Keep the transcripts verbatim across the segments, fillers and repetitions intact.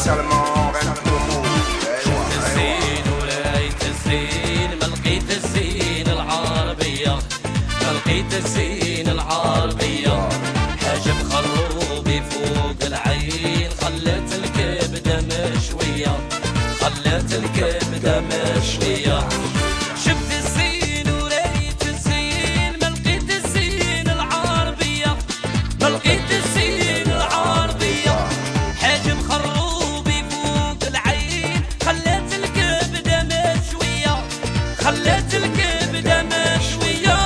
سبيسيالمون غير نطلبو الزين ولاية الزين، ما لقيت الزين العربية، ما لقيت الزين العربية. حاجة مخروبي فوق العين، خلات الكبدة مشوية، خلات الكبدة مشوية. شفت الزين ورأيت الزين، ما لقيت الزين العربية، ما لقيت الزين العربية. حاجة مخروبي فوق العين، خلات الكبدة مشوية، خلات الكبدة مشوية.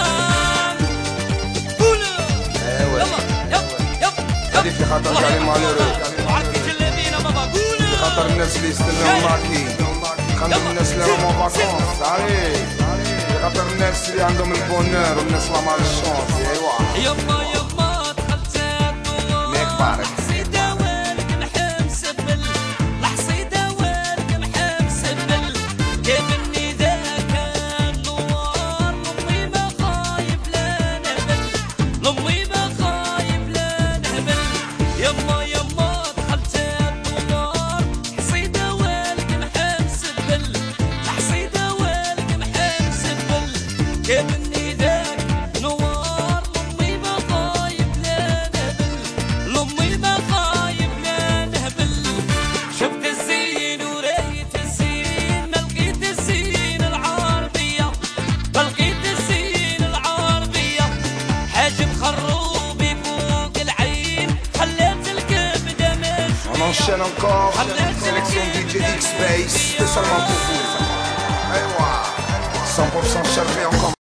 قولوا يلا يلا يلا. هادي في خاطر كاع لي مالورو، وعاد جلابينا بابا. قولوا في خاطر الناس اللي يستناو ماكي، خاطر الناس اللي راهم فاكونس، عليك في خاطر الناس اللي عندهم البونور والناس لا مالشونس. ايوا يما يما دخلت الدوار، ميك بارك حصيدة والك محمسبل، الحصيدة والك محمسبل. جابني ذاك النوار، لأمي ما خايف لا نهبل، لأمي ما خايف لا نهبل. يما يما دخلت الدوار، حصيدة والك محمسبل، الحصيدة والك محمسبل. جابني ذاك نوار، لأمي ما خايف لا نهبل، لأمي ما خايف لا نهبل. شفت الزين ورأيت الزين، ما لقيت الزين العربية، ما لقيت الزين العربية. حاجة مخروبي فوق العين، خلات الكبدة On مشوية. enchaîne encore, sélection D J X-Bass, spécialement pour vous. Aywa cent pour cent chargé encore.